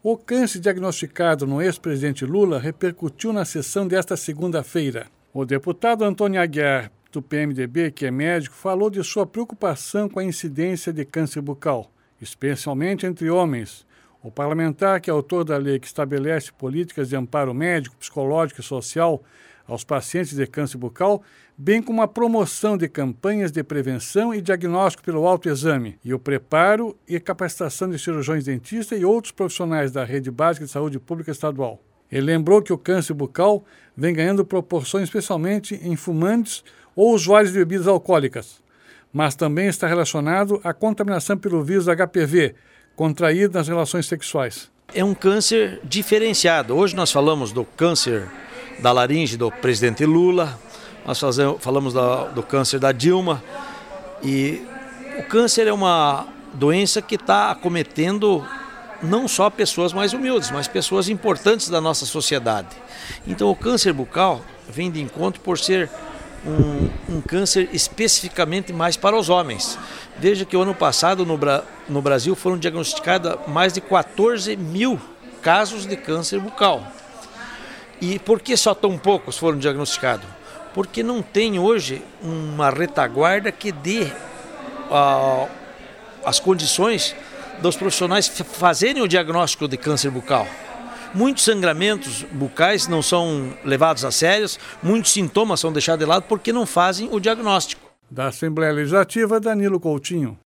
O câncer diagnosticado no ex-presidente Lula repercutiu na sessão desta segunda-feira. O deputado Antônio Aguiar, do PMDB, que é médico, falou de sua preocupação com a incidência de câncer bucal, especialmente entre homens. O parlamentar, que é autor da lei que estabelece políticas de amparo médico, psicológico e social aos pacientes de câncer bucal, bem como a promoção de campanhas de prevenção e diagnóstico pelo autoexame e o preparo e capacitação de cirurgiões dentistas e outros profissionais da rede básica de saúde pública estadual. Ele lembrou que o câncer bucal vem ganhando proporções especialmente em fumantes ou usuários de bebidas alcoólicas, mas também está relacionado à contaminação pelo vírus HPV, contraído nas relações sexuais. É um câncer diferenciado. Hoje nós falamos do câncer da laringe do presidente Lula, nós falamos do câncer da Dilma, e o câncer é uma doença que está acometendo não só pessoas mais humildes, mas pessoas importantes da nossa sociedade. Então o câncer bucal vem de encontro por ser um câncer especificamente mais para os homens. Veja que o ano passado no Brasil foram diagnosticados mais de 14 mil casos de câncer bucal. E por que só tão poucos foram diagnosticados? Porque não tem hoje uma retaguarda que dê as condições dos profissionais fazerem o diagnóstico de câncer bucal. Muitos sangramentos bucais não são levados a sério, muitos sintomas são deixados de lado porque não fazem o diagnóstico. Da Assembleia Legislativa, Danilo Coutinho.